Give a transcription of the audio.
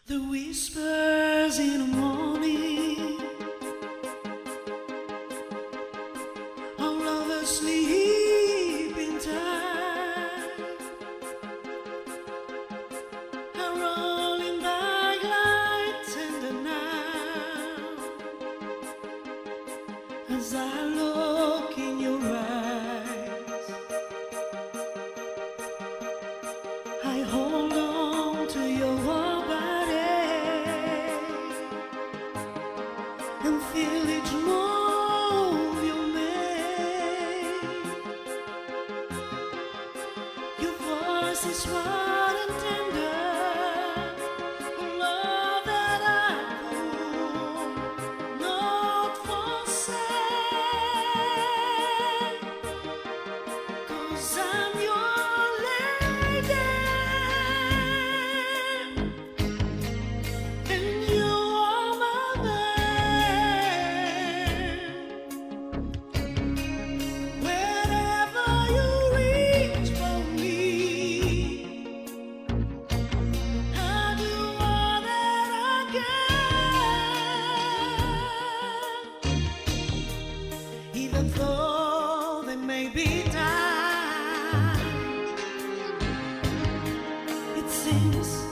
The whispers in the morning, all of us sleeping tight, are rolling by lights in the night. As I look in your eyes, I hold on to your and feel each move you make. Your voice is sweet and tender, love that I could not forsake. 'Cause I'm your lady, and you are my man. Wherever you reach for me, I'll do all that I can. Even though there may be times it seems